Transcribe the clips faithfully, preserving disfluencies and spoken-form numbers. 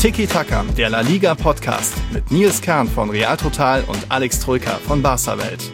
Tiki Taka, der La Liga Podcast mit Nils Kern von Real Total und Alex Troika von Barca Welt.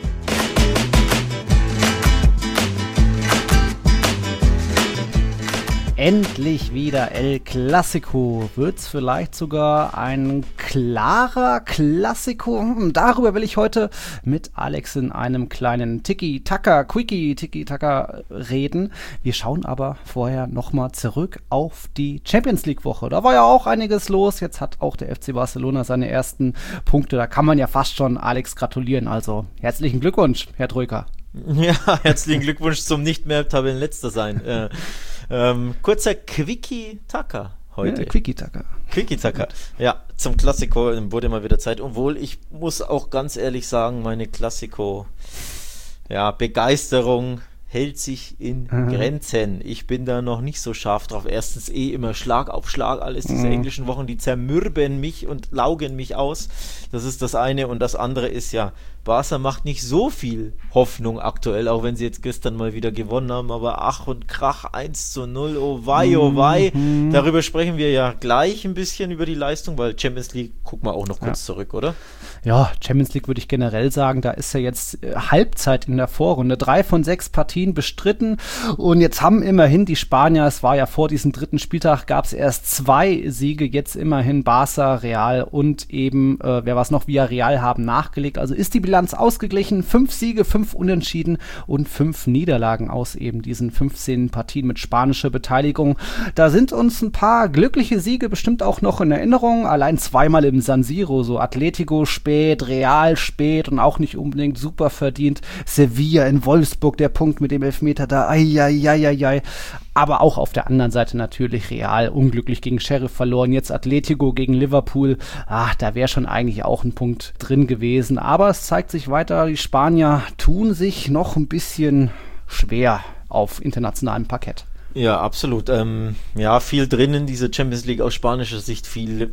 Endlich wieder El Clasico. Wird's vielleicht sogar ein klarer Clasico? Darüber will ich heute mit Alex in einem kleinen Tiki-Taka, Quickie Tiki-Taka reden. Wir schauen aber vorher nochmal zurück auf die Champions League-Woche. Da war ja auch einiges los. Jetzt hat auch der F C Barcelona seine ersten Punkte. Da kann man ja fast schon Alex gratulieren. Also herzlichen Glückwunsch, Herr Troika. Ja, herzlichen Glückwunsch zum nicht mehr Tabellenletzter sein. äh, ähm, kurzer Quickie-Taka heute. Ja, Quickie-Taka. Quickie-Taka. Ja, zum Klassiko wurde mal wieder Zeit. Obwohl, ich muss auch ganz ehrlich sagen, meine Klassiko, ja, Begeisterung hält sich in mhm. Grenzen. Ich bin da noch nicht so scharf drauf. Erstens eh immer Schlag auf Schlag. Alles diese mhm. englischen Wochen, die zermürben mich und laugen mich aus. Das ist das eine. Und das andere ist ja, Barca macht nicht so viel Hoffnung aktuell, auch wenn sie jetzt gestern mal wieder gewonnen haben, aber ach und krach, eins zu null, oh wei, oh wei. Mhm. Darüber sprechen wir ja gleich ein bisschen über die Leistung, weil Champions League, gucken wir auch noch kurz ja. zurück, oder? Ja, Champions League würde ich generell sagen, da ist ja jetzt äh, Halbzeit in der Vorrunde. Drei von sechs Partien bestritten und jetzt haben immerhin die Spanier, es war ja vor diesem dritten Spieltag, gab es erst zwei Siege, jetzt immerhin Barca, Real und eben, äh, wer was noch, Villarreal haben nachgelegt. Also ist die Bilanz ausgeglichen, fünf Siege, fünf Unentschieden und fünf Niederlagen aus eben diesen fünfzehn Partien mit spanischer Beteiligung. Da sind uns ein paar glückliche Siege bestimmt auch noch in Erinnerung, allein zweimal im San Siro, so Atletico spät, Real spät und auch nicht unbedingt super verdient, Sevilla in Wolfsburg, der Punkt mit dem Elfmeter da, ai, aber auch auf der anderen Seite natürlich Real, unglücklich gegen Sheriff verloren, jetzt Atletico gegen Liverpool, ach, da wäre schon eigentlich auch ein Punkt drin gewesen, aber es zeigt sich weiter, die Spanier tun sich noch ein bisschen schwer auf internationalem Parkett. Ja, absolut. Ähm, ja, viel drin in dieser Champions League aus spanischer Sicht, viel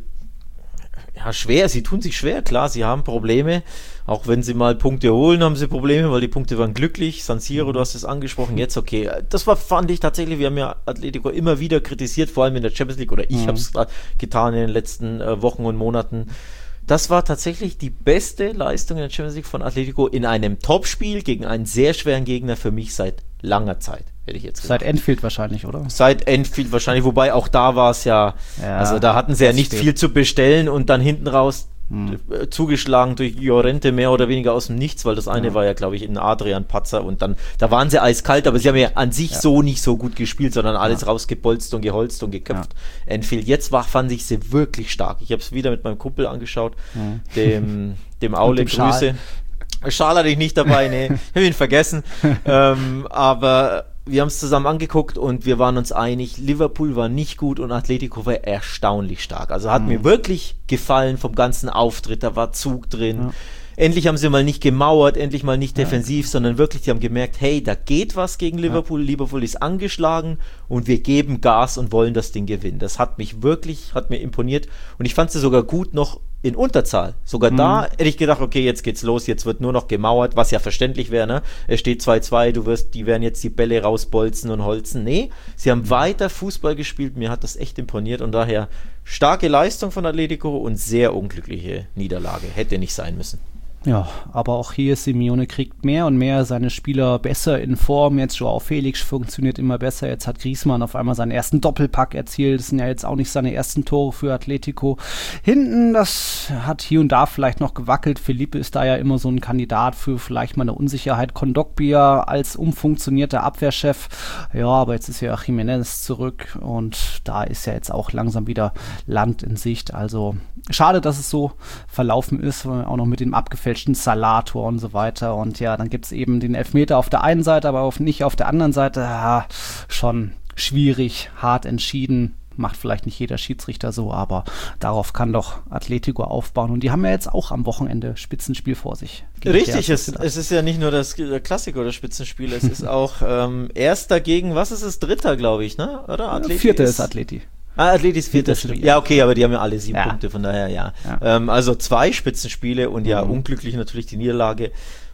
ja, schwer. Sie tun sich schwer, klar, sie haben Probleme. Auch wenn sie mal Punkte holen, haben sie Probleme, weil die Punkte waren glücklich. San Siro, du hast es angesprochen, jetzt okay. Das war, fand ich tatsächlich, wir haben ja Atletico immer wieder kritisiert, vor allem in der Champions League, oder ich mhm. habe es getan in den letzten äh, Wochen und Monaten. Das war tatsächlich die beste Leistung in der Champions League von Atletico in einem Topspiel gegen einen sehr schweren Gegner für mich seit langer Zeit, hätte ich jetzt gesagt. Seit Enfield wahrscheinlich, oder? Seit Enfield wahrscheinlich, wobei auch da war es ja, ja, also da hatten sie ja nicht spät. viel zu bestellen und dann hinten raus hm. zugeschlagen durch Llorente mehr oder weniger aus dem Nichts, weil das eine ja. war ja, glaube ich, ein Adrian-Patzer und dann, da waren sie eiskalt, aber sie haben ja an sich ja. so nicht so gut gespielt, sondern alles ja. rausgebolzt und geholzt und geköpft. Ja. Enfield, jetzt war, fand ich sie wirklich stark. Ich habe es wieder mit meinem Kumpel angeschaut, ja. dem, dem Aule, dem Grüße. Schal hatte ich nicht dabei, nee, ich habe ihn vergessen, ähm, aber wir haben es zusammen angeguckt und wir waren uns einig, Liverpool war nicht gut und Atletico war erstaunlich stark. Also hat mhm. mir wirklich gefallen vom ganzen Auftritt, da war Zug drin. Ja. Endlich haben sie mal nicht gemauert, endlich mal nicht defensiv, ja. sondern wirklich, die haben gemerkt, hey, da geht was gegen Liverpool, ja. Liverpool ist angeschlagen und wir geben Gas und wollen das Ding gewinnen. Das hat mich wirklich, hat mir imponiert und ich fand sie sogar gut noch in Unterzahl. Sogar mhm. da hätte ich gedacht, okay, jetzt geht's los, jetzt wird nur noch gemauert, was ja verständlich wäre, ne? Es steht zwei zwei, du wirst, die werden jetzt die Bälle rausbolzen und holzen. Nee, sie haben weiter Fußball gespielt, mir hat das echt imponiert und daher starke Leistung von Atletico und sehr unglückliche Niederlage. Hätte nicht sein müssen. Ja, aber auch hier, Simeone kriegt mehr und mehr seine Spieler besser in Form. Jetzt Joao Felix funktioniert immer besser. Jetzt hat Griezmann auf einmal seinen ersten Doppelpack erzielt. Das sind ja jetzt auch nicht seine ersten Tore für Atletico. Hinten, das hat hier und da vielleicht noch gewackelt. Felipe ist da ja immer so ein Kandidat für vielleicht mal eine Unsicherheit. Kondogbia als umfunktionierter Abwehrchef. Ja, aber jetzt ist ja Jiménez zurück und da ist ja jetzt auch langsam wieder Land in Sicht. Also schade, dass es so verlaufen ist. Auch noch mit dem abgefälschten Salator und so weiter. Und ja, dann gibt es eben den Elfmeter auf der einen Seite, aber auf, nicht auf der anderen Seite. Ja, schon schwierig, hart entschieden. Macht vielleicht nicht jeder Schiedsrichter so, aber darauf kann doch Atletico aufbauen. Und die haben ja jetzt auch am Wochenende Spitzenspiel vor sich. Richtig, es, es ist ja nicht nur das Klassiker oder Spitzenspiel, es ist auch ähm, Erster gegen, was ist es, Dritter, glaube ich, ne? Oder? Atleti Vierter ist, ist Atleti. Ah, Atleti ist Vierter. Ja, okay, aber die haben ja alle sieben ja. Punkte, von daher ja. ja. Ähm, also zwei Spitzenspiele und ja, mhm. unglücklich natürlich die Niederlage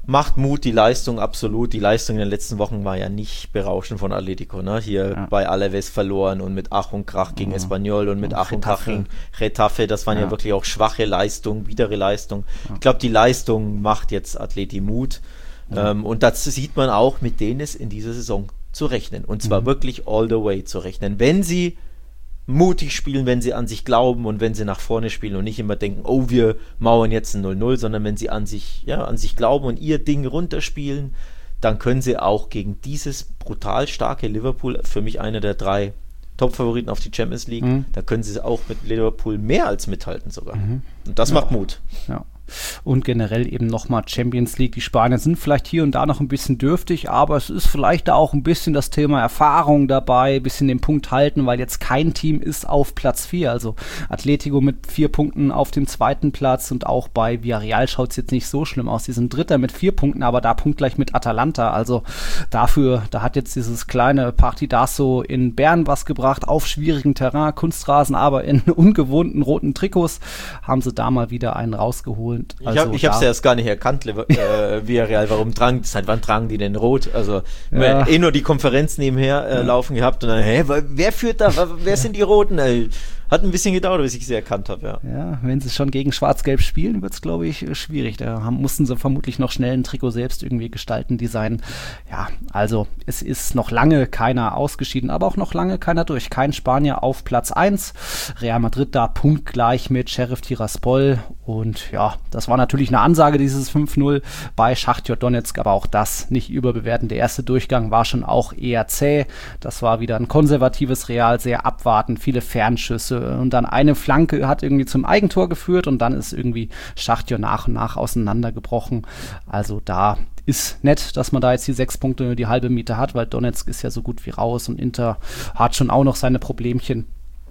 macht Mut, die Leistung absolut. Die Leistung in den letzten Wochen war ja nicht berauschend von Atletico, ne? Hier ja. bei Alaves verloren und mit Ach und Krach gegen ja. Espanyol und mit Ach und Krach gegen Getafe. Das waren ja. ja wirklich auch schwache Leistungen, widere Leistungen. Ja. Ich glaube, die Leistung macht jetzt Atleti Mut. Ja. Ähm, und das sieht man auch, mit denen es in dieser Saison zu rechnen. Und zwar mhm. wirklich all the way zu rechnen. Wenn sie mutig spielen, wenn sie an sich glauben und wenn sie nach vorne spielen und nicht immer denken, oh, wir mauern jetzt ein null null, sondern wenn sie an sich, ja, an sich glauben und ihr Ding runterspielen, dann können sie auch gegen dieses brutal starke Liverpool, für mich einer der drei Top-Favoriten auf die Champions League, mhm. da können sie auch mit Liverpool mehr als mithalten sogar. Mhm. Und das ja. macht Mut. Ja. Und generell eben nochmal Champions League. Die Spanier sind vielleicht hier und da noch ein bisschen dürftig, aber es ist vielleicht da auch ein bisschen das Thema Erfahrung dabei, ein bisschen den Punkt halten, weil jetzt kein Team ist auf Platz vier. Also Atletico mit vier Punkten auf dem zweiten Platz und auch bei Villarreal schaut es jetzt nicht so schlimm aus. Die sind Dritter mit vier Punkten, aber da punktgleich mit Atalanta. Also dafür, da hat jetzt dieses kleine Partidazo in Bern was gebracht, auf schwierigem Terrain, Kunstrasen, aber in ungewohnten roten Trikots haben sie da mal wieder einen rausgeholt. Ich also habe es ja erst gar nicht erkannt, äh, Villarreal, warum tragen, seit wann tragen die denn rot? Also ja. eh nur die Konferenz nebenher äh, ja. laufen gehabt und dann, hä, wer führt da, wer sind die Roten? Ey? Hat ein bisschen gedauert, bis ich sie erkannt habe, ja. Ja, wenn sie schon gegen Schwarz-Gelb spielen, wird es, glaube ich, schwierig. Da haben, mussten sie vermutlich noch schnell ein Trikot selbst irgendwie gestalten, designen. Ja, also es ist noch lange keiner ausgeschieden, aber auch noch lange keiner durch. Kein Spanier auf Platz eins. Real Madrid da punktgleich mit Sheriff Tiraspol. Und ja, das war natürlich eine Ansage, dieses fünf null bei Schachtjor Donetsk, aber auch das nicht überbewerten. Der erste Durchgang war schon auch eher zäh. Das war wieder ein konservatives Real, sehr abwartend, viele Fernschüsse. Und dann eine Flanke hat irgendwie zum Eigentor geführt und dann ist irgendwie Schachtjor nach und nach auseinandergebrochen. Also da ist nett, dass man da jetzt die sechs Punkte, die halbe Miete hat, weil Donetsk ist ja so gut wie raus und Inter hat schon auch noch seine Problemchen.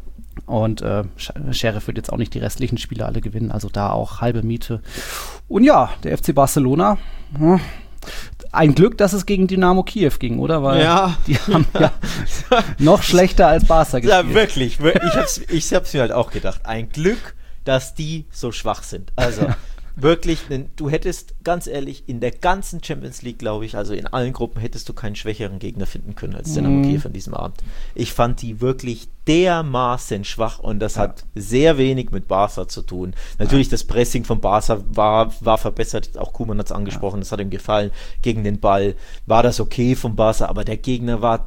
Und äh, Sheriff wird jetzt auch nicht die restlichen Spiele alle gewinnen, also da auch halbe Miete. Und ja, der F C Barcelona, hm, ein Glück, dass es gegen Dynamo Kiew ging, oder? Weil ja. die haben ja noch schlechter als Barca gespielt. Ja, wirklich. Ich hab's, ich hab's mir halt auch gedacht. Ein Glück, dass die so schwach sind. Also wirklich, du hättest, ganz ehrlich, in der ganzen Champions League, glaube ich, also in allen Gruppen, hättest du keinen schwächeren Gegner finden können als Dynamo mm. Kiew an diesem Abend. Ich fand die wirklich dermaßen schwach und das ja. hat sehr wenig mit Barca zu tun. Natürlich, ja. das Pressing von Barca war, war verbessert, auch Koeman hat es angesprochen, ja. das hat ihm gefallen. Gegen den Ball war das okay von Barca, aber der Gegner war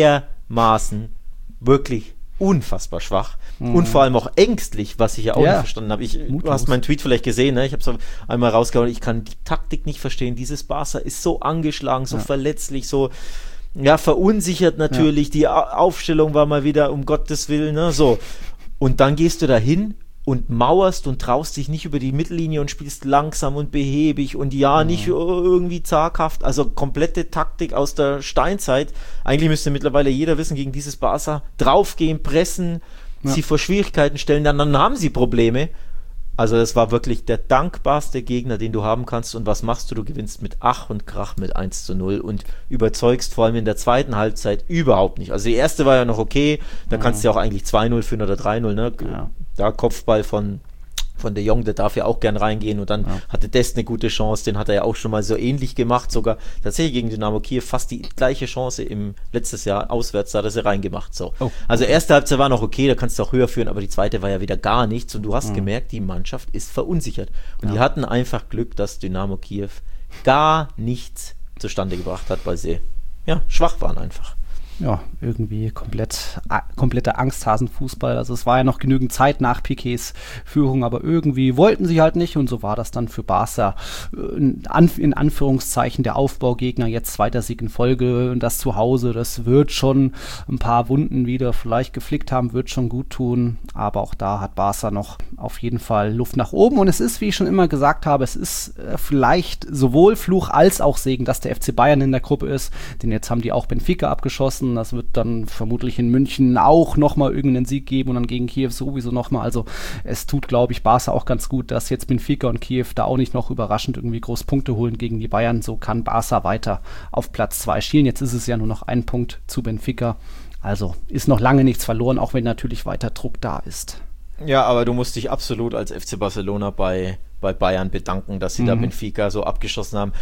dermaßen wirklich unfassbar schwach mhm. und vor allem auch ängstlich, was ich ja auch ja. nicht verstanden habe. Ich, du hast meinen Tweet vielleicht gesehen, ne? Ich habe es einmal rausgehauen, ich kann die Taktik nicht verstehen. Dieses Barca ist so angeschlagen, so ja. verletzlich, so ja, verunsichert natürlich. Ja. Die Aufstellung war mal wieder, um Gottes Willen, ne? So. Und dann gehst du da hin und mauerst und traust dich nicht über die Mittellinie und spielst langsam und behäbig und ja, nicht mhm. irgendwie zaghaft, also komplette Taktik aus der Steinzeit. Eigentlich müsste mittlerweile jeder wissen, gegen dieses Barca draufgehen, pressen, ja. sie vor Schwierigkeiten stellen, dann, dann haben sie Probleme. Also das war wirklich der dankbarste Gegner, den du haben kannst. Und was machst du? Du gewinnst mit Ach und Krach mit eins zu null und überzeugst vor allem in der zweiten Halbzeit überhaupt nicht. Also die erste war ja noch okay, da ja. kannst du ja auch eigentlich zwei null führen oder drei null, ne? Ja. Da Kopfball von, von De Jong, der darf ja auch gern reingehen und dann ja. hatte Dest eine gute Chance, den hat er ja auch schon mal so ähnlich gemacht, sogar tatsächlich gegen Dynamo Kiew fast die gleiche Chance im letztes Jahr auswärts, da hat er sie reingemacht. So. Oh. Also erste Halbzeit war noch okay, da kannst du auch höher führen, aber die zweite war ja wieder gar nichts und du hast mhm. gemerkt, die Mannschaft ist verunsichert und ja. die hatten einfach Glück, dass Dynamo Kiew gar nichts zustande gebracht hat, weil sie ja schwach waren einfach. Ja, irgendwie komplett, kompletter Angsthasenfußball. Also es war ja noch genügend Zeit nach Piqués Führung, aber irgendwie wollten sie halt nicht und so war das dann für Barca in, in Anführungszeichen der Aufbaugegner. Jetzt zweiter Sieg in Folge und das zu Hause, das wird schon ein paar Wunden wieder vielleicht geflickt haben, wird schon gut tun, aber auch da hat Barca noch auf jeden Fall Luft nach oben und es ist, wie ich schon immer gesagt habe, es ist äh, vielleicht sowohl Fluch als auch Segen, dass der F C Bayern in der Gruppe ist, denn jetzt haben die auch Benfica abgeschossen. Das wird dann vermutlich in München auch nochmal irgendeinen Sieg geben und dann gegen Kiew sowieso nochmal. Also es tut, glaube ich, Barca auch ganz gut, dass jetzt Benfica und Kiew da auch nicht noch überraschend irgendwie groß Punkte holen gegen die Bayern. So kann Barca weiter auf Platz zwei schielen. Jetzt ist es ja nur noch ein Punkt zu Benfica. Also ist noch lange nichts verloren, auch wenn natürlich weiter Druck da ist. Ja, aber du musst dich absolut als F C Barcelona bei, bei Bayern bedanken, dass sie mhm. da Benfica so abgeschossen haben.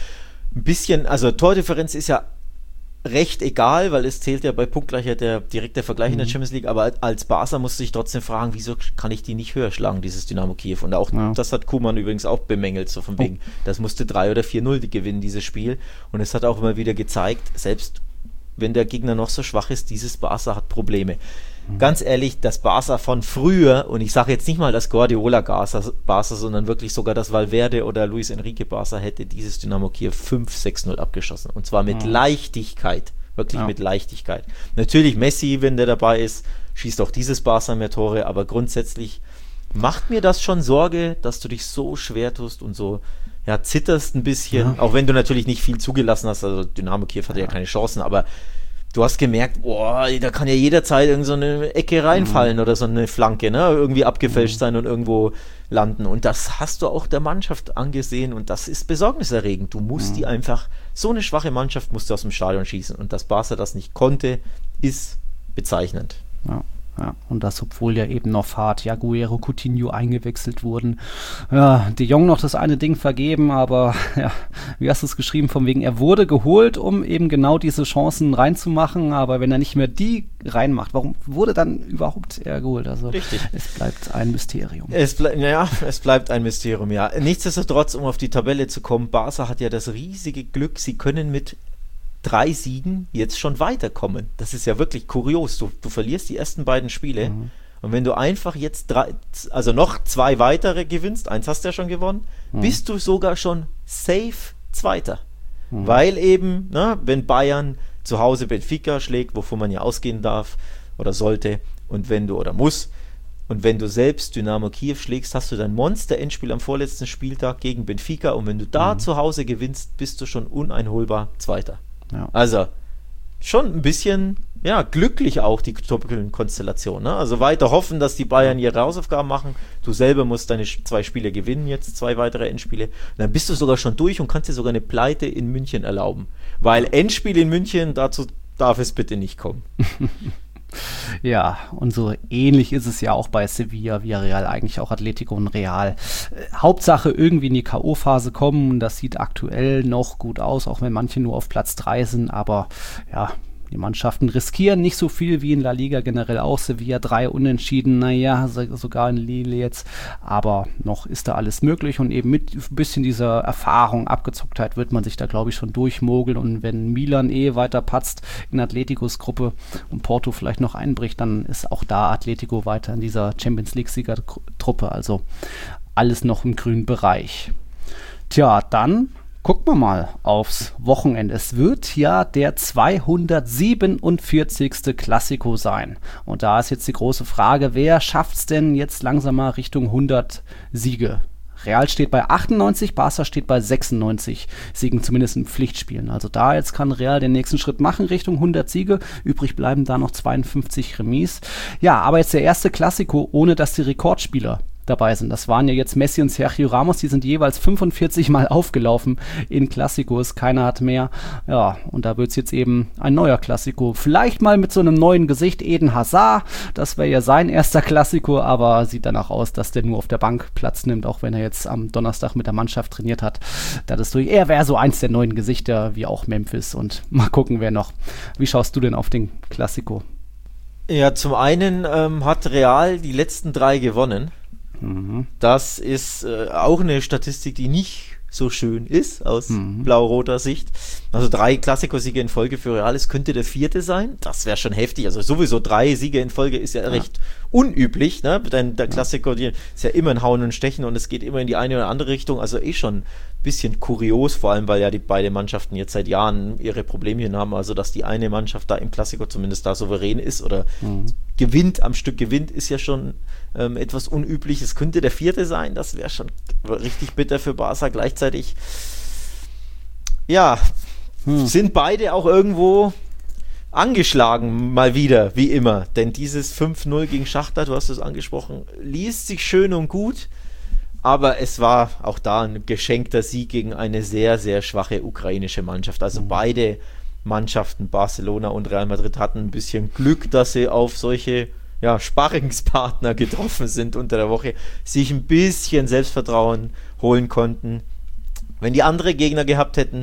ein bisschen, also Tordifferenz ist ja recht egal, weil es zählt ja bei Punktgleichheit der direkte Vergleich mhm. in der Champions League, aber als Barca musst du dich trotzdem fragen, wieso kann ich die nicht höher schlagen, dieses Dynamo Kiew? Und auch ja. das hat Koeman übrigens auch bemängelt, so von wegen, oh. das musste drei oder vier null gewinnen, dieses Spiel. Und es hat auch immer wieder gezeigt, selbst wenn der Gegner noch so schwach ist, dieses Barca hat Probleme. Mhm. Ganz ehrlich, das Barca von früher, und ich sage jetzt nicht mal das Guardiola-Barca, sondern wirklich sogar das Valverde oder Luis Enrique Barca hätte dieses Dynamo Kiew fünf sechs null abgeschossen. Und zwar mit mhm. Leichtigkeit. Wirklich ja. mit Leichtigkeit. Natürlich Messi, wenn der dabei ist, schießt auch dieses Barca mehr Tore, aber grundsätzlich macht mir das schon Sorge, dass du dich so schwer tust und so ja, zitterst ein bisschen, ja. auch wenn du natürlich nicht viel zugelassen hast, also Dynamo Kiew hatte ja, ja keine Chancen, aber du hast gemerkt, boah, da kann ja jederzeit irgend so eine Ecke reinfallen mhm. oder so eine Flanke, ne, irgendwie abgefälscht mhm. sein und irgendwo landen, und das hast du auch der Mannschaft angesehen, und das ist besorgniserregend. Du musst mhm. die einfach, so eine schwache Mannschaft musst du aus dem Stadion schießen, und dass Barca das nicht konnte, ist bezeichnend. Ja. Ja, und das, obwohl ja eben noch Fahrt, Agüero, Coutinho eingewechselt wurden. Ja, De Jong noch das eine Ding vergeben, aber ja, wie hast du es geschrieben, von wegen, er wurde geholt, um eben genau diese Chancen reinzumachen, aber wenn er nicht mehr die reinmacht, warum wurde dann überhaupt er geholt? Also Richtig. Es bleibt ein Mysterium. Es ble- ja, es bleibt ein Mysterium, ja. Nichtsdestotrotz, um auf die Tabelle zu kommen, Barca hat ja das riesige Glück, sie können mit drei Siegen jetzt schon weiterkommen. Das ist ja wirklich kurios. Du, du verlierst die ersten beiden Spiele mhm. und wenn du einfach jetzt drei, also noch zwei weitere gewinnst, eins hast du ja schon gewonnen, mhm. bist du sogar schon safe Zweiter. Mhm. Weil eben, ne, wenn Bayern zu Hause Benfica schlägt, wovon man ja ausgehen darf oder sollte, und wenn du, oder muss, und wenn du selbst Dynamo Kiew schlägst, hast du dein Monster-Endspiel am vorletzten Spieltag gegen Benfica, und wenn du da mhm. zu Hause gewinnst, bist du schon uneinholbar Zweiter. Ja. Also schon ein bisschen ja, glücklich auch die Konstellation. Ne? Also weiter hoffen, dass die Bayern ihre Hausaufgaben machen. Du selber musst deine zwei Spiele gewinnen, jetzt zwei weitere Endspiele. Und dann bist du sogar schon durch und kannst dir sogar eine Pleite in München erlauben. Weil Endspiel in München, dazu darf es bitte nicht kommen. Ja, und so ähnlich ist es ja auch bei Sevilla, Villarreal, eigentlich auch Atletico und Real. Äh, Hauptsache irgendwie in die K O-Phase kommen, das sieht aktuell noch gut aus, auch wenn manche nur auf Platz drei sind, aber ja, die Mannschaften riskieren nicht so viel wie in La Liga generell auch. Sevilla drei Unentschieden, naja, so, sogar in Lille jetzt. Aber noch ist da alles möglich, und eben mit ein bisschen dieser Erfahrung, Abgezocktheit wird man sich da, glaube ich, schon durchmogeln. Und wenn Milan eh weiter patzt in Atleticos Gruppe und Porto vielleicht noch einbricht, dann ist auch da Atletico weiter in dieser Champions League-Siegertruppe. Also alles noch im grünen Bereich. Tja, dann gucken wir mal aufs Wochenende. Es wird ja der zweihundertsiebenundvierzigste Klassiko sein. Und da ist jetzt die große Frage, wer schafft es denn jetzt langsam mal Richtung hundert Siege? Real steht bei achtundneunzig, Barca steht bei sechsundneunzig Siegen, zumindest in Pflichtspielen. Also da jetzt kann Real den nächsten Schritt machen Richtung hundert Siege. Übrig bleiben da noch zweiundfünfzig Remis. Ja, aber jetzt der erste Klassiko, ohne dass die Rekordspieler dabei sind. Das waren ja jetzt Messi und Sergio Ramos, die sind jeweils fünfundvierzig Mal aufgelaufen in Klassikos, keiner hat mehr. Ja, und da wird es jetzt eben ein neuer Klassiko. Vielleicht mal mit so einem neuen Gesicht, Eden Hazard, das wäre ja sein erster Klassiko, aber sieht danach aus, dass der nur auf der Bank Platz nimmt, auch wenn er jetzt am Donnerstag mit der Mannschaft trainiert hat. Das ist durch. Er wäre so eins der neuen Gesichter, wie auch Memphis, und mal gucken, wer noch. Wie schaust du denn auf den Klassiko? Ja, zum einen ähm, hat Real die letzten drei gewonnen. Mhm. Das ist äh, auch eine Statistik, die nicht so schön ist aus mhm. blau-roter Sicht. Also drei Klassiko-Siege in Folge für Real, es könnte der vierte sein. Das wäre schon heftig. Also sowieso drei Siege in Folge ist ja, ja. recht unüblich. Ne? Denn der Klassiko ja. ist ja immer ein Hauen und Stechen, und es geht immer in die eine oder andere Richtung. Also eh schon ein bisschen kurios, vor allem weil ja die beiden Mannschaften jetzt seit Jahren ihre Problemchen haben. Also dass die eine Mannschaft da im Klassiko zumindest da souverän ist oder mhm. gewinnt, am Stück gewinnt, ist ja schon ähm, etwas unüblich. Es könnte der vierte sein. Das wäre schon richtig bitter für Barca. Gleichzeitig ja, hm. sind beide auch irgendwo angeschlagen, mal wieder, wie immer. Denn dieses fünf null gegen Schachtar, du hast es angesprochen, liest sich schön und gut, aber es war auch da ein geschenkter Sieg gegen eine sehr, sehr schwache ukrainische Mannschaft. Also mhm. beide Mannschaften, Barcelona und Real Madrid, hatten ein bisschen Glück, dass sie auf solche ja, Sparringspartner getroffen sind unter der Woche, sich ein bisschen Selbstvertrauen holen konnten. Wenn die andere Gegner gehabt hätten,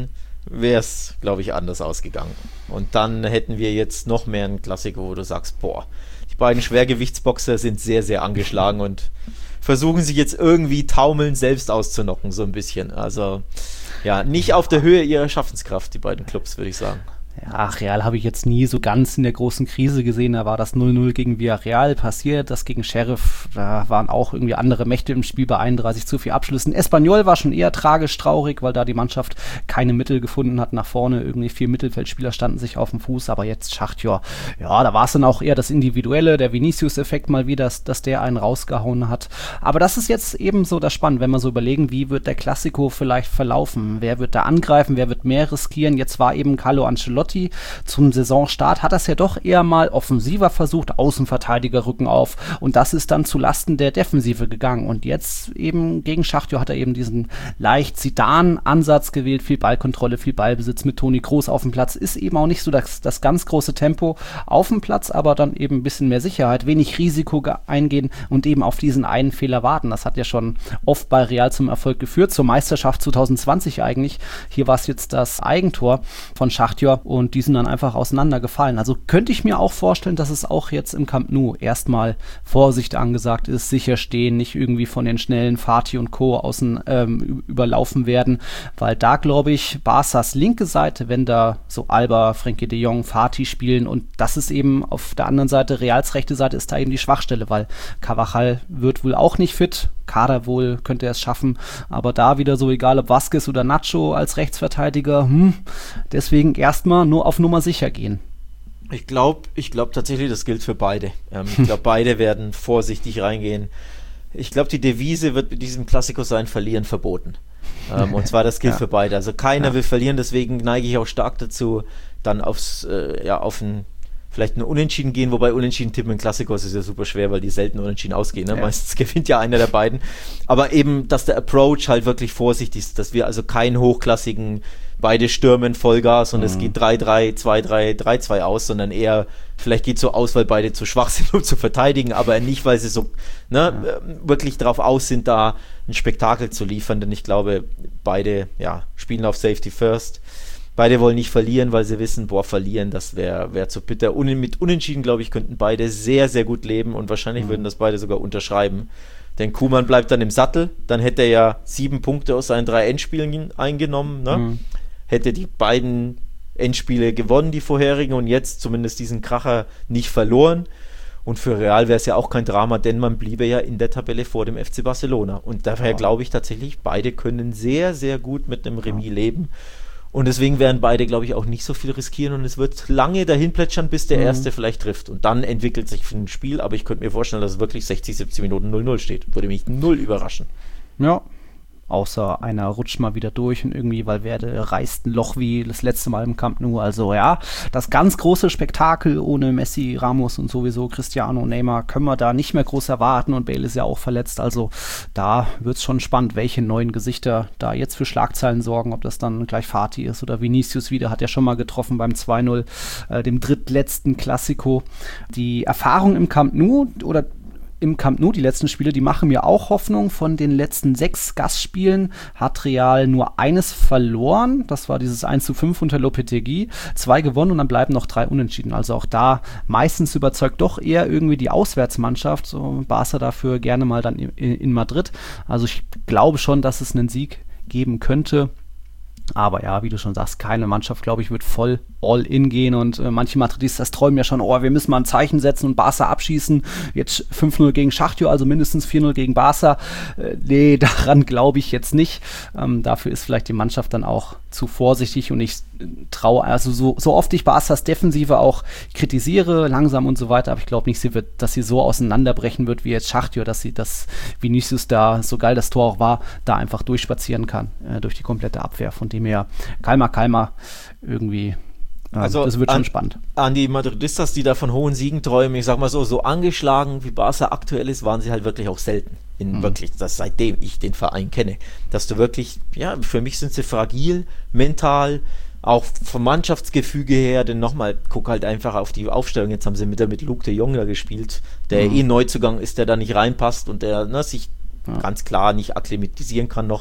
wäre es, glaube ich, anders ausgegangen. Und dann hätten wir jetzt noch mehr einen Klassiker, wo du sagst, boah, die beiden Schwergewichtsboxer sind sehr, sehr angeschlagen und versuchen sich jetzt irgendwie taumelnd selbst auszunocken, so ein bisschen. Also, ja, nicht auf der Höhe ihrer Schaffenskraft, die beiden Clubs, würde ich sagen. Ja, Real habe ich jetzt nie so ganz in der großen Krise gesehen. Da war das null null gegen Villarreal passiert, das gegen Sheriff, da waren auch irgendwie andere Mächte im Spiel bei einunddreißig zu vier Abschlüssen. Espanyol war schon eher tragisch traurig, weil da die Mannschaft keine Mittel gefunden hat nach vorne. Irgendwie vier Mittelfeldspieler standen sich auf dem Fuß, aber jetzt Schachtjor, ja, da war es dann auch eher das Individuelle, der Vinicius-Effekt mal wieder, dass, dass der einen rausgehauen hat. Aber das ist jetzt eben so das Spannende, wenn wir so überlegen, wie wird der Classico vielleicht verlaufen? Wer wird da angreifen? Wer wird mehr riskieren? Jetzt war eben Carlo Ancelotti zum Saisonstart, hat das ja doch eher mal offensiver versucht, Außenverteidiger rücken auf und das ist dann zu Lasten der Defensive gegangen und jetzt eben gegen Schachtjor hat er eben diesen leicht Zidane-Ansatz gewählt, viel Ballkontrolle, viel Ballbesitz mit Toni Kroos auf dem Platz, ist eben auch nicht so das, das ganz große Tempo auf dem Platz, aber dann eben ein bisschen mehr Sicherheit, wenig Risiko eingehen und eben auf diesen einen Fehler warten. Das hat ja schon oft bei Real zum Erfolg geführt, zur Meisterschaft zwanzig zwanzig eigentlich. Hier war es jetzt das Eigentor von Schachtjor und die sind dann einfach auseinandergefallen. Also könnte ich mir auch vorstellen, dass es auch jetzt im Camp Nou erstmal Vorsicht angesagt ist, sicher stehen, nicht irgendwie von den schnellen Fati und Co. außen ähm, überlaufen werden, weil da glaube ich, Barças linke Seite, wenn da so Alba, Frenkie de Jong, Fati spielen und das ist eben auf der anderen Seite, Reals rechte Seite ist da eben die Schwachstelle, weil Carvajal wird wohl auch nicht fit, Kader wohl könnte er es schaffen, aber da wieder so egal ob Vasquez oder Nacho als Rechtsverteidiger, hm, deswegen erstmal nur auf Nummer sicher gehen. Ich glaube ich glaub tatsächlich, das gilt für beide. Ähm, ich glaube, beide werden vorsichtig reingehen. Ich glaube, die Devise wird mit diesem Klassiko sein, verlieren verboten. Ähm, und zwar, das gilt ja. für beide. Also keiner ja. will verlieren, deswegen neige ich auch stark dazu, dann aufs, äh, ja, auf ein vielleicht ein Unentschieden gehen, wobei Unentschieden tippen in Klassikos ist ja super schwer, weil die selten Unentschieden ausgehen. Ne? Ja. Meistens gewinnt ja einer der beiden. Aber eben, dass der Approach halt wirklich vorsichtig ist, dass wir also keinen hochklassigen beide stürmen Vollgas und mhm. es geht drei drei, zwei drei, drei zwei aus, sondern eher, vielleicht geht es so aus, weil beide zu schwach sind, um zu verteidigen, aber nicht, weil sie so ne, ja. wirklich drauf aus sind, da ein Spektakel zu liefern, denn ich glaube, beide ja, spielen auf Safety First. Beide wollen nicht verlieren, weil sie wissen, boah, verlieren, das wäre wär zu bitter. Un- mit Unentschieden, glaube ich, könnten beide sehr, sehr gut leben und wahrscheinlich mhm. würden das beide sogar unterschreiben. Denn Koeman bleibt dann im Sattel, dann hätte er ja sieben Punkte aus seinen drei Endspielen eingenommen, ne? Mhm. Hätte die beiden Endspiele gewonnen, die vorherigen, und jetzt zumindest diesen Kracher nicht verloren. Und für Real wäre es ja auch kein Drama, denn man bliebe ja in der Tabelle vor dem F C Barcelona. Und daher ja. glaube ich tatsächlich, beide können sehr, sehr gut mit einem Remis ja. leben. Und deswegen werden beide, glaube ich, auch nicht so viel riskieren und es wird lange dahin plätschern, bis der mhm. Erste vielleicht trifft. Und dann entwickelt sich ein Spiel, aber ich könnte mir vorstellen, dass es wirklich sechzig, siebzig Minuten null null steht. Würde mich null überraschen. Ja, außer einer rutscht mal wieder durch und irgendwie Valverde reißt ein Loch wie das letzte Mal im Camp Nou. Also ja, das ganz große Spektakel ohne Messi, Ramos und sowieso Cristiano, Neymar können wir da nicht mehr groß erwarten und Bale ist ja auch verletzt. Also da wird es schon spannend, welche neuen Gesichter da jetzt für Schlagzeilen sorgen, ob das dann gleich Fati ist oder Vinicius wieder, hat ja schon mal getroffen beim zwei null, äh, dem drittletzten Klassiko. Die Erfahrung im Camp Nou oder im Camp Nou, die letzten Spiele, die machen mir auch Hoffnung. Von den letzten sechs Gastspielen hat Real nur eines verloren. Das war dieses eins zu fünf unter Lopetegui. Zwei gewonnen und dann bleiben noch drei unentschieden. Also auch da meistens überzeugt doch eher irgendwie die Auswärtsmannschaft. So Barca dafür gerne mal dann in, in Madrid. Also ich glaube schon, dass es einen Sieg geben könnte. Aber ja, wie du schon sagst, keine Mannschaft, glaube ich, wird voll all-in gehen und äh, manche Madridistas träumen ja schon, oh, wir müssen mal ein Zeichen setzen und Barca abschießen. Jetzt fünf null gegen Schachtjor, also mindestens vier null gegen Barca. Äh, nee, daran glaube ich jetzt nicht. Ähm, dafür ist vielleicht die Mannschaft dann auch zu vorsichtig und ich äh, traue, also so, so oft ich Barcas Defensive auch kritisiere, langsam und so weiter, aber ich glaube nicht, sie wird, dass sie so auseinanderbrechen wird wie jetzt Schachtjor, dass sie, dass Vinicius da, so geil das Tor auch war, da einfach durchspazieren kann, äh, durch die komplette Abwehr. Von dem her, Kalmar, Kalmar, irgendwie, äh, also das wird an, schon spannend. An die Madridistas, die da von hohen Siegen träumen, ich sag mal so, so angeschlagen wie Barca aktuell ist, waren sie halt wirklich auch selten. In mhm. wirklich, das seitdem ich den Verein kenne. Dass du wirklich, ja, für mich sind sie fragil, mental, auch vom Mannschaftsgefüge her, denn nochmal, guck halt einfach auf die Aufstellung, jetzt haben sie mit, mit Luke de Jong da gespielt, der mhm. eh Neuzugang ist, der da nicht reinpasst und der ne, sich ja. ganz klar nicht akklimatisieren kann noch.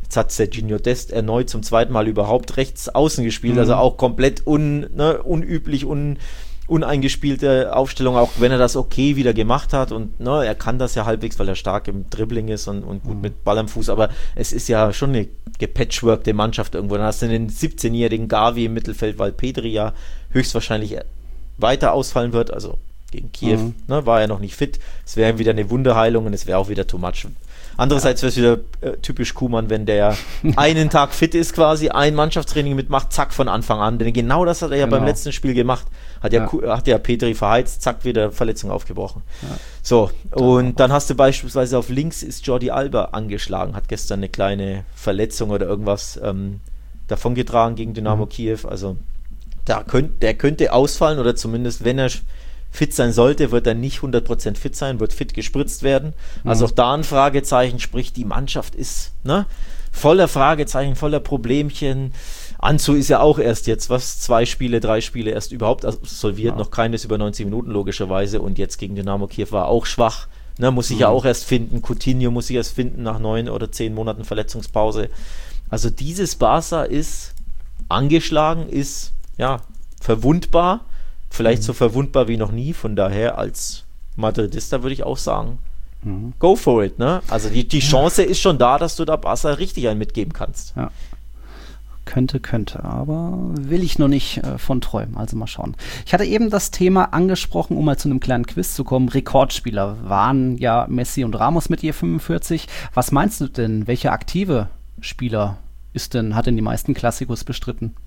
Jetzt hat Serginho Dest erneut zum zweiten Mal überhaupt rechts außen gespielt, mhm. also auch komplett un, ne, unüblich, un, uneingespielte Aufstellung, auch wenn er das okay wieder gemacht hat und ne, er kann das ja halbwegs, weil er stark im Dribbling ist und, und gut mhm. mit Ball am Fuß, aber es ist ja schon eine gepatchworkte Mannschaft irgendwo. Dann hast du den siebzehnjährigen Gavi im Mittelfeld, weil Pedri ja höchstwahrscheinlich weiter ausfallen wird, also gegen Kiew, mhm. ne, war er noch nicht fit. Es wäre wieder eine Wunderheilung und es wäre auch wieder too much. Andererseits wäre es wieder äh, typisch Koeman, wenn der einen Tag fit ist quasi, ein Mannschaftstraining mitmacht, zack, von Anfang an. Denn genau das hat er ja genau. beim letzten Spiel gemacht. Hat ja, ja. hat ja Pedri verheizt, zack, wieder Verletzung aufgebrochen. Ja. So, und dann hast du beispielsweise auf links ist Jordi Alba angeschlagen, hat gestern eine kleine Verletzung oder irgendwas ähm, davongetragen gegen Dynamo mhm. Kiew. Also da könnt, der könnte ausfallen oder zumindest, wenn er fit sein sollte, wird er nicht hundert Prozent fit sein, wird fit gespritzt werden. Mhm. Also auch da ein Fragezeichen, sprich die Mannschaft ist ne, voller Fragezeichen, voller Problemchen. Anzu ist ja auch erst jetzt, was, zwei Spiele, drei Spiele erst überhaupt absolviert, ja. noch keines über neunzig Minuten logischerweise und jetzt gegen Dynamo Kiew war auch schwach, ne, muss sich mhm. ja auch erst finden, Coutinho muss sich erst finden nach neun oder zehn Monaten Verletzungspause. Also dieses Barca ist angeschlagen, ist ja verwundbar, vielleicht mhm. so verwundbar wie noch nie, von daher als Madridista würde ich auch sagen, mhm. go for it, ne? Also die, die Chance ja. ist schon da, dass du da Barca richtig einen mitgeben kannst. Ja. Könnte, könnte, aber will ich noch nicht äh, von träumen, also mal schauen. Ich hatte eben das Thema angesprochen, um mal zu einem kleinen Quiz zu kommen. Rekordspieler waren ja Messi und Ramos mit je fünfundvierzig. Was meinst du denn, welcher aktive Spieler ist denn, hat denn die meisten Klassikos bestritten?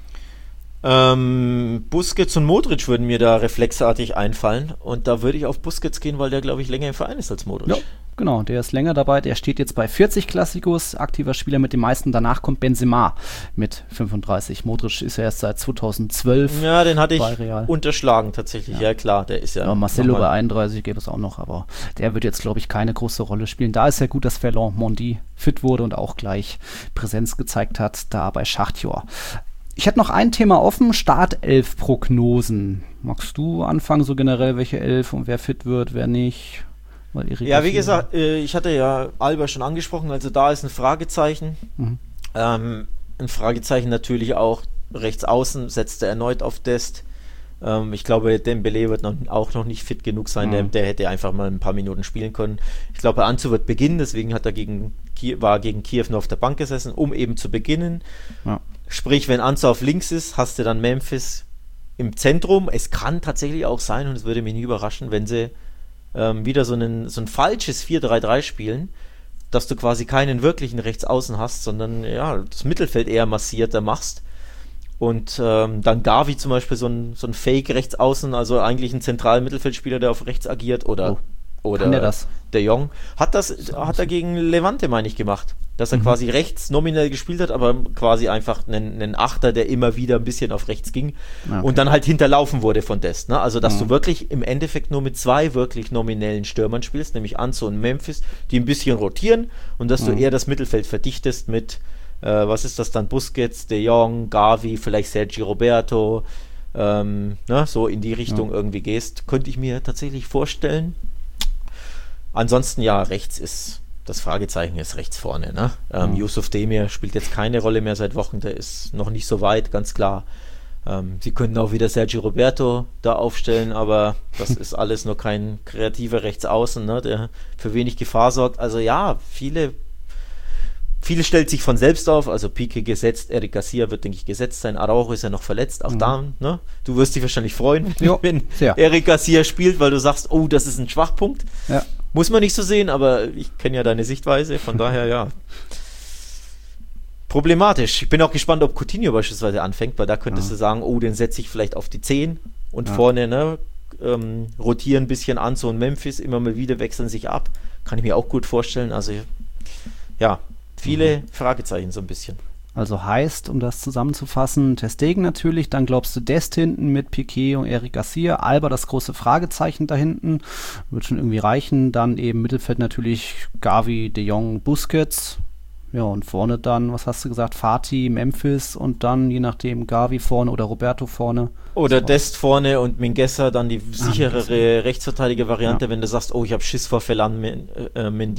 Ähm, Busquets und Modric würden mir da reflexartig einfallen und da würde ich auf Busquets gehen, weil der, glaube ich, länger im Verein ist als Modric. Ja, genau, der ist länger dabei, der steht jetzt bei vierzig Klassikos, aktiver Spieler mit den meisten, danach kommt Benzema mit fünfunddreißig. Modric ist ja erst seit zweitausendzwölf Ja, den hatte ich unterschlagen tatsächlich, ja. ja klar, der ist ja... ja Marcelo bei einunddreißig gäbe es auch noch, aber der wird jetzt, glaube ich, keine große Rolle spielen. Da ist ja gut, dass Ferland Mendy fit wurde und auch gleich Präsenz gezeigt hat, da bei Schachtjor. Ich hätte noch ein Thema offen, Startelf-Prognosen. Magst du anfangen, so generell, welche Elf und wer fit wird, wer nicht? Weil ja, wie gesagt, äh, ich hatte ja Alba schon angesprochen, also da ist ein Fragezeichen. Mhm. Ähm, ein Fragezeichen natürlich auch rechts außen, setzt er erneut auf Dest. Ähm, ich glaube, Dembélé wird noch, auch noch nicht fit genug sein, mhm. der, der hätte einfach mal ein paar Minuten spielen können. Ich glaube, Anzu wird beginnen, deswegen hat er gegen Kiew, war gegen Kiew nur auf der Bank gesessen, um eben zu beginnen. Ja. Sprich, wenn Anzu auf links ist, hast du dann Memphis im Zentrum. Es kann tatsächlich auch sein, und es würde mich nie überraschen, wenn sie ähm, wieder so, einen, so ein falsches vier drei drei spielen, dass du quasi keinen wirklichen Rechtsaußen hast, sondern ja, das Mittelfeld eher massierter machst. Und ähm, dann Gavi zum Beispiel so ein, so ein Fake-Rechtsaußen, also eigentlich ein zentraler Mittelfeldspieler, der auf rechts agiert, oder, oh. oder kann der das? De Jong. Hat das, hat er gegen Levante, meine ich, gemacht. Dass er mhm. quasi rechts nominell gespielt hat, aber quasi einfach einen, einen Achter, der immer wieder ein bisschen auf rechts ging okay. und dann halt hinterlaufen wurde von Dest. Ne? Also, dass mhm. du wirklich im Endeffekt nur mit zwei wirklich nominellen Stürmern spielst, nämlich Anzu und Memphis, die ein bisschen rotieren und dass mhm. du eher das Mittelfeld verdichtest mit, äh, was ist das dann, Busquets, De Jong, Gavi, vielleicht Sergi Roberto, ähm, ne? so in die Richtung ja. irgendwie gehst, könnte ich mir tatsächlich vorstellen. Ansonsten, ja, rechts ist... Das Fragezeichen ist rechts vorne. Ne? Ähm, mhm. Yusuf Demir spielt jetzt keine Rolle mehr seit Wochen, der ist noch nicht so weit, ganz klar. Ähm, sie könnten auch wieder Sergio Roberto da aufstellen, aber das ist alles nur kein kreativer Rechtsaußen, ne? der für wenig Gefahr sorgt. Also ja, viele, viele stellt sich von selbst auf, also Pique gesetzt, Eric Garcia wird, denke ich, gesetzt sein, Araujo ist ja noch verletzt, auch mhm. da, ne? Du wirst dich wahrscheinlich freuen, jo, wenn sehr. Eric Garcia spielt, weil du sagst, oh, das ist ein Schwachpunkt. Ja. Muss man nicht so sehen, aber ich kenne ja deine Sichtweise, von daher ja. Problematisch. Ich bin auch gespannt, ob Coutinho beispielsweise anfängt, weil da könntest ja. du sagen, oh, den setze ich vielleicht auf die zehn und ja. vorne ne, ähm, rotieren ein bisschen an, so ein Memphis, immer mal wieder wechseln sich ab. Kann ich mir auch gut vorstellen. Also ja, viele mhm. Fragezeichen so ein bisschen. Also heißt, um das zusammenzufassen, Ter Stegen natürlich, dann glaubst du Dest hinten mit Piqué und Eric Garcia, Alba das große Fragezeichen da hinten, wird schon irgendwie reichen, dann eben Mittelfeld natürlich Gavi, De Jong, Busquets, ja und vorne dann, was hast du gesagt, Fati, Memphis und dann je nachdem Gavi vorne oder Roberto vorne. Oder so. Dest vorne und Mingueza dann die sicherere ah, Rechtsverteidiger-Variante, ja. wenn du sagst, oh, ich habe Schiss vor Ferland Mendy,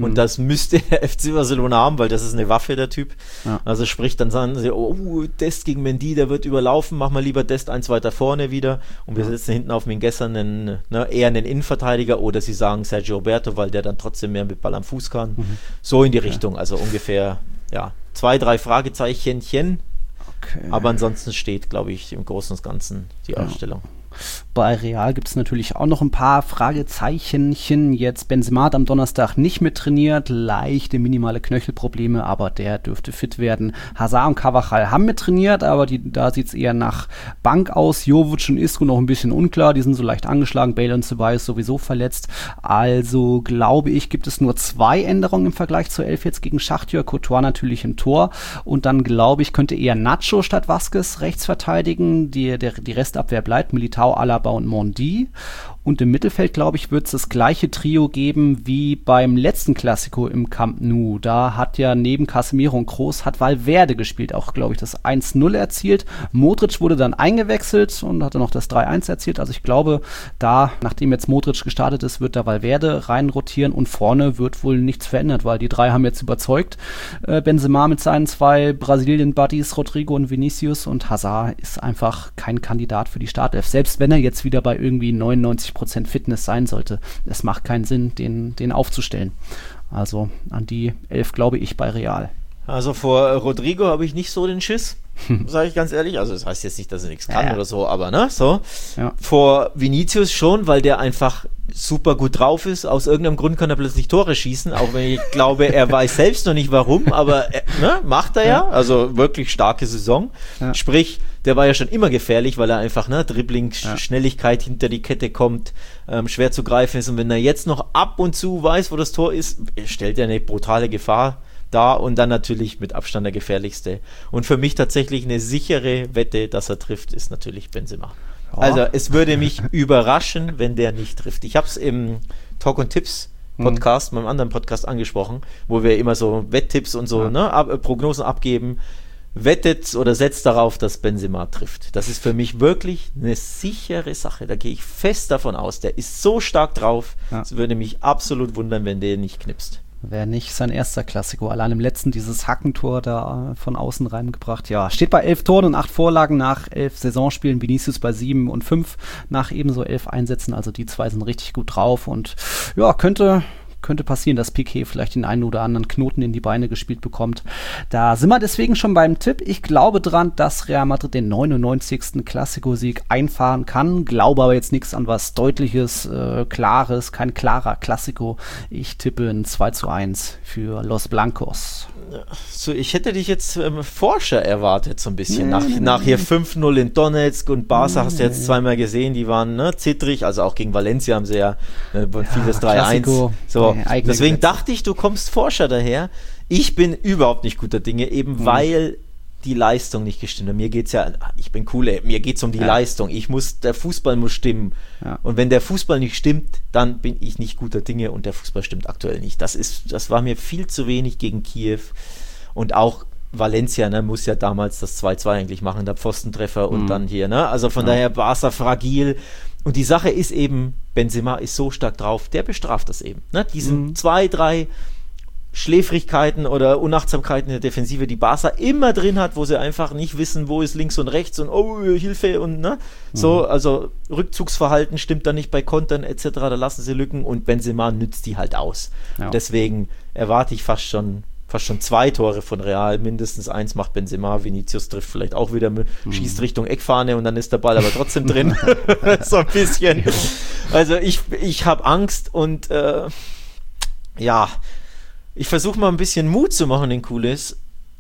Und mhm. das müsste der F C Barcelona haben, weil das ist eine Waffe, der Typ. Ja. Also sprich, dann sagen sie, oh, Dest gegen Mendy, der wird überlaufen, mach mal lieber Dest eins weiter vorne wieder. Und wir setzen hinten auf Mingueza einen, ne, eher einen Innenverteidiger, oder sie sagen Sergio Roberto, weil der dann trotzdem mehr mit Ball am Fuß kann. Mhm. So in die Richtung, also ungefähr, ja, zwei, drei Fragezeichenchen. Okay. Aber ansonsten steht, glaube ich, im Großen und Ganzen die ja. Aufstellung. Bei Real gibt es natürlich auch noch ein paar Fragezeichenchen. Jetzt Benzema hat am Donnerstag nicht mit trainiert, leichte minimale Knöchelprobleme, aber der dürfte fit werden. Hazard und Carvajal haben mit trainiert, aber die, da sieht es eher nach Bank aus. Jovic und Isco noch ein bisschen unklar, die sind so leicht angeschlagen. Bale und Ceballos sowieso verletzt. Also glaube ich, gibt es nur zwei Änderungen im Vergleich zur Elf jetzt gegen Schachtjör. Courtois natürlich im Tor, und dann glaube ich, könnte eher Nacho statt Vázquez rechts verteidigen. Die, der, die Restabwehr bleibt, Militao, Alaba und Mondi. Und im Mittelfeld, glaube ich, wird es das gleiche Trio geben wie beim letzten Klassiko im Camp Nou. Da hat ja neben Casemiro und Kroos hat Valverde gespielt, auch, glaube ich, das eins null erzielt. Modric wurde dann eingewechselt und hatte noch das drei eins erzielt. Also ich glaube, da, nachdem jetzt Modric gestartet ist, wird da Valverde reinrotieren, und vorne wird wohl nichts verändert, weil die drei haben jetzt überzeugt. Äh, Benzema mit seinen zwei Brasilien-Buddies, Rodrigo und Vinicius, und Hazard ist einfach kein Kandidat für die Startelf. Selbst wenn er jetzt wieder bei irgendwie neunundneunzig Prozent Fitness sein sollte. Es macht keinen Sinn, den, den aufzustellen. Also an die elf glaube ich bei Real. Also vor Rodrigo habe ich nicht so den Schiss, sage ich ganz ehrlich. Also das heißt jetzt nicht, dass er nichts kann ja. oder so, aber ne, so. Ja. Vor Vinicius schon, weil der einfach super gut drauf ist. Aus irgendeinem Grund kann er plötzlich Tore schießen, auch wenn ich glaube, er weiß selbst noch nicht warum, aber er, ne, macht er ja. ja. Also wirklich starke Saison. Ja. Sprich, der war ja schon immer gefährlich, weil er einfach, ne, Dribbling, ja. Schnelligkeit hinter die Kette kommt, ähm, schwer zu greifen ist. Und wenn er jetzt noch ab und zu weiß, wo das Tor ist, stellt er eine brutale Gefahr da, und dann natürlich mit Abstand der gefährlichste. Und für mich tatsächlich eine sichere Wette, dass er trifft, ist natürlich Benzema. Ja. Also es würde mich überraschen, wenn der nicht trifft. Ich habe es im Talk und Tipps Podcast, mhm. meinem anderen Podcast angesprochen, wo wir immer so Wetttipps und so, ja. ne, ab, Prognosen abgeben. Wettet oder setzt darauf, dass Benzema trifft. Das ist für mich wirklich eine sichere Sache. Da gehe ich fest davon aus. Der ist so stark drauf, es ja. würde mich absolut wundern, wenn der nicht knipst. Wäre nicht sein erster Klassiko. Allein im letzten dieses Hackentor da von außen reingebracht. Ja, steht bei elf Toren und acht Vorlagen nach elf Saisonspielen. Vinicius bei sieben und fünf nach ebenso elf Einsätzen. Also die zwei sind richtig gut drauf, und ja, könnte... Könnte passieren, dass Piqué vielleicht den einen oder anderen Knoten in die Beine gespielt bekommt. Da sind wir deswegen schon beim Tipp. Ich glaube dran, dass Real Madrid den neunundneunzigsten Klassiko-Sieg einfahren kann. Glaube aber jetzt nichts an was Deutliches, äh, Klares, kein klarer Klassiko. Ich tippe ein zwei zu eins für Los Blancos. So, ich hätte dich jetzt ähm, Forscher erwartet, so ein bisschen. Nee, nach, nee, nach hier fünf null in Donetsk und Barca nee, hast du jetzt zweimal gesehen, die waren ne, zittrig, also auch gegen Valencia haben sie ja, äh, vieles ja, drei eins. So, nee, deswegen Gesetze. Dachte ich, du kommst Forscher daher. Ich bin überhaupt nicht guter Dinge, eben mhm. weil die Leistung nicht gestimmt hat. Mir geht's ja, ich bin cool, ey, mir geht's um die ja. Leistung. Ich muss, der Fußball muss stimmen. Ja. Und wenn der Fußball nicht stimmt, dann bin ich nicht guter Dinge, und der Fußball stimmt aktuell nicht. Das ist, das war mir viel zu wenig gegen Kiew. Und auch Valencia, ne, muss ja damals das zwei zwei eigentlich machen, der Pfostentreffer und mhm. dann hier, ne? Also von ja. daher Barca fragil. Und die Sache ist eben, Benzema ist so stark drauf, der bestraft das eben. Ne? Diese mhm. zwei, drei Schläfrigkeiten oder Unachtsamkeiten in der Defensive, die Barca immer drin hat, wo sie einfach nicht wissen, wo ist links und rechts und oh, Hilfe und ne, so, also Rückzugsverhalten stimmt dann nicht bei Kontern et cetera, da lassen sie Lücken, und Benzema nützt die halt aus. Ja. Deswegen erwarte ich fast schon fast schon zwei Tore von Real, mindestens eins macht Benzema, Vinicius trifft vielleicht auch wieder, mhm. schießt Richtung Eckfahne und dann ist der Ball aber trotzdem drin. So ein bisschen. Also ich, ich habe Angst, und äh, ja, ich versuche mal ein bisschen Mut zu machen, den Cooles.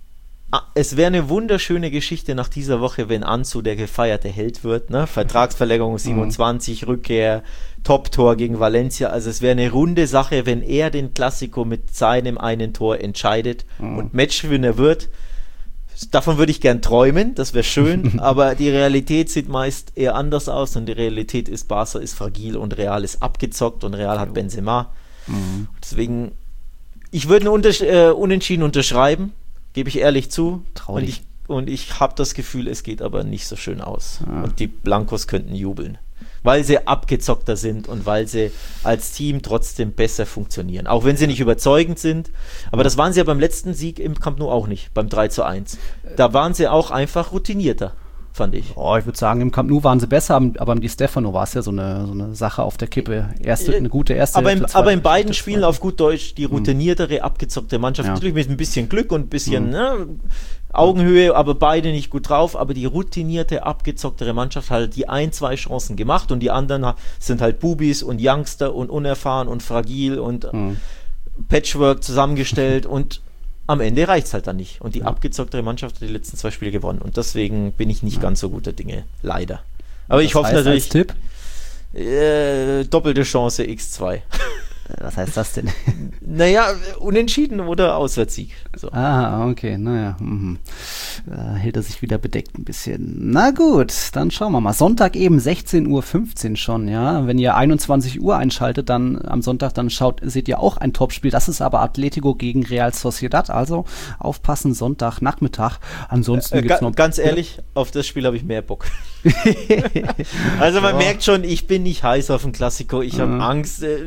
Es wäre eine wunderschöne Geschichte nach dieser Woche, wenn Ansu der gefeierte Held wird. Ne? Vertragsverlängerung siebenundzwanzig, mhm. Rückkehr, Top-Tor gegen Valencia. Also es wäre eine runde Sache, wenn er den Klassiko mit seinem einen Tor entscheidet mhm. und Matchwinner wird. Davon würde ich gern träumen, das wäre schön, aber die Realität sieht meist eher anders aus, und die Realität ist, Barca ist fragil und Real ist abgezockt und Real hat Benzema. Mhm. Deswegen, ich würde einen Unters- äh, Unentschieden unterschreiben, gebe ich ehrlich zu. Traurig. Und ich, und ich habe das Gefühl, es geht aber nicht so schön aus. Ja. Und die Blancos könnten jubeln. weil sie abgezockter sind und weil sie als Team trotzdem besser funktionieren. Auch wenn sie nicht überzeugend sind. Aber das waren sie ja beim letzten Sieg im Camp Nou auch nicht, beim drei zu eins. Da waren sie auch einfach routinierter, fand ich. Oh, ich würde sagen, im Camp Nou waren sie besser, aber im Di Stefano war es ja so eine, so eine Sache auf der Kippe. Erste, eine gute erste Aber, im, Hälfte, aber in beiden Hälfte, Spielen zweite. auf gut Deutsch die routiniertere, abgezockte Mannschaft. Ja. Natürlich mit ein bisschen Glück und ein bisschen Mhm. ne, Augenhöhe, aber beide nicht gut drauf. Aber die routinierte, abgezocktere Mannschaft hat halt die ein, zwei Chancen gemacht und die anderen ha- sind halt Bubis und Youngster und unerfahren und fragil und Mhm. Patchwork zusammengestellt und am Ende reicht es halt dann nicht. Und die Ja. abgezocktere Mannschaft hat die letzten zwei Spiele gewonnen. Und deswegen bin ich nicht Ja. ganz so guter Dinge, leider. Aber ich Das hoffe heißt, natürlich, als Tipp? äh, doppelte Chance X zwei. Was heißt das denn? Naja, unentschieden oder Auswärtssieg. So. Ah, okay, naja. Mhm. Da hält er sich wieder bedeckt ein bisschen. Na gut, dann schauen wir mal. Sonntag eben sechzehn Uhr fünfzehn schon, ja. Wenn ihr einundzwanzig Uhr einschaltet, dann am Sonntag, dann schaut, seht ihr auch ein Topspiel. Das ist aber Atletico gegen Real Sociedad. Also aufpassen, Sonntagnachmittag. Ansonsten Äh, gibt's ga, noch... ganz ehrlich, auf das Spiel habe ich mehr Bock. Also man Ja. merkt schon, ich bin nicht heiß auf den Klassiko. Ich habe Mhm. Angst. Äh,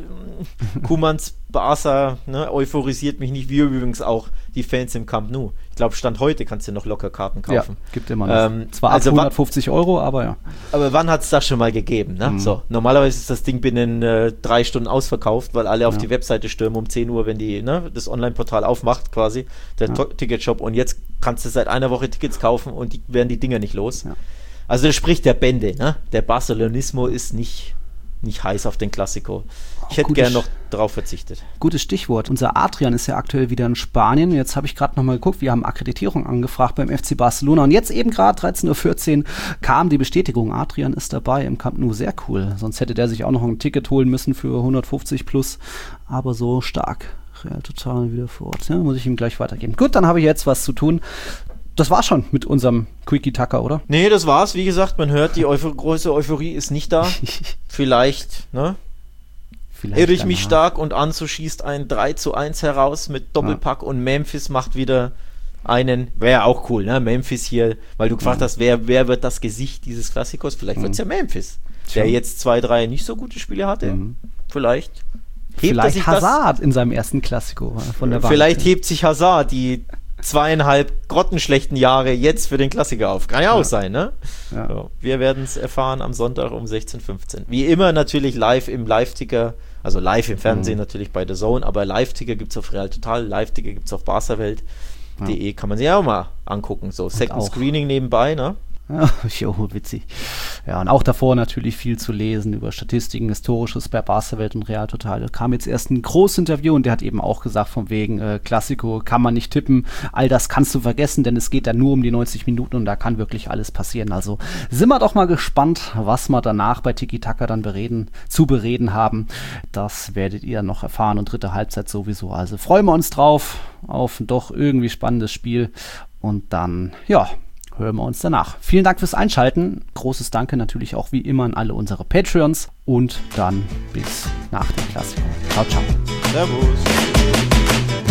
Kumans Barca ne, euphorisiert mich nicht, wie übrigens auch die Fans im Camp Nou. Ich glaube, Stand heute kannst du noch locker Karten Ja, kaufen. gibt immer noch. Ähm, Zwar ab also wa- hundertfünfzig Euro, aber ja. Aber wann hat es das schon mal gegeben? Ne? Mhm. So, normalerweise ist das Ding binnen äh, drei Stunden ausverkauft, weil alle auf Ja. die Webseite stürmen um zehn Uhr, wenn die ne, das Online-Portal aufmacht, quasi, der Ja. To- Ticketshop. Und jetzt kannst du seit einer Woche Tickets kaufen und die werden die Dinger nicht los. Ja. Also das spricht der Bände. Ne? Der Barcelonismo ist nicht, nicht heiß auf den Klassiko. Ich hätte gutes- gern noch drauf verzichtet. Gutes Stichwort. Unser Adrian ist ja aktuell wieder in Spanien. Jetzt habe ich gerade nochmal geguckt, wir haben Akkreditierung angefragt beim F C Barcelona. Und jetzt eben gerade dreizehn Uhr vierzehn kam die Bestätigung. Adrian ist dabei im Camp Nou. Sehr cool. Sonst hätte der sich auch noch ein Ticket holen müssen für hundertfünfzig plus. Aber so stark. Real total wieder vor Ort. Ja, muss ich ihm gleich weitergeben. Gut, dann habe ich jetzt was zu tun. Das war schon mit unserem Quickie-Tacker, oder? Nee, das war's. Wie gesagt, man hört, die Euph- große Euphorie ist nicht da. Vielleicht, ne? Vielleicht Irre ich mich danach. stark und Anzu schießt ein drei zu eins heraus mit Doppelpack und Memphis macht wieder einen, wäre auch cool, ne? Memphis hier, weil du gefragt Ja. hast, wer, wer wird das Gesicht dieses Klassikers? Vielleicht wird es ja Memphis, der Tja. jetzt zwei, drei nicht so gute Spiele hatte. Mhm. Vielleicht. Hebt er Vielleicht sich Hazard in seinem ersten Klassiko von der das, Bank. vielleicht hebt sich Hazard die zweieinhalb grottenschlechten Jahre jetzt für den Klassiker auf. Kann ja auch Ja. sein, ne? Ja. So, wir werden es erfahren am Sonntag um sechzehn Uhr fünfzehn. Wie immer natürlich live im Live-Ticker, also live im Fernsehen Mhm. natürlich bei The Zone, aber Live-Ticker gibt es auf Real Total, Live-Ticker gibt es auf barcawelt punkt de, kann man sich auch mal angucken. So, Second auch. Screening nebenbei, ne? Ja, jo, witzig. Ja, und auch davor natürlich viel zu lesen über Statistiken, Historisches bei Barca-Welt und Real Total. Da kam jetzt erst ein großes Interview und der hat eben auch gesagt, von wegen äh, Klassiko kann man nicht tippen. All das kannst du vergessen, denn es geht dann nur um die neunzig Minuten und da kann wirklich alles passieren. Also sind wir doch mal gespannt, was wir danach bei Tiki Taka dann bereden, zu bereden haben. Das werdet ihr noch erfahren und dritte Halbzeit sowieso. Also freuen wir uns drauf auf ein doch irgendwie spannendes Spiel und dann, ja, hören wir uns danach. Vielen Dank fürs Einschalten. Großes Danke natürlich auch wie immer an alle unsere Patreons. Und dann bis nach dem Klassiker. Ciao, ciao. Servus.